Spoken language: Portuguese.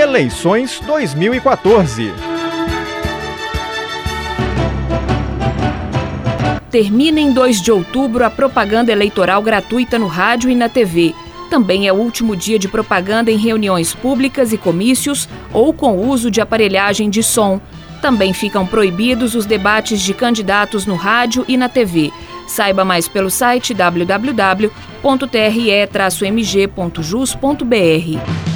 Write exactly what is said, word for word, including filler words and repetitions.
Eleições dois mil e quatorze. Termina em dois de outubro a propaganda eleitoral gratuita no rádio e na T V. Também é o último dia de propaganda em reuniões públicas e comícios ou com uso de aparelhagem de som. Também ficam proibidos os debates de candidatos no rádio e na T V. Saiba mais pelo site w w w ponto t r e traço m g ponto jus ponto b r.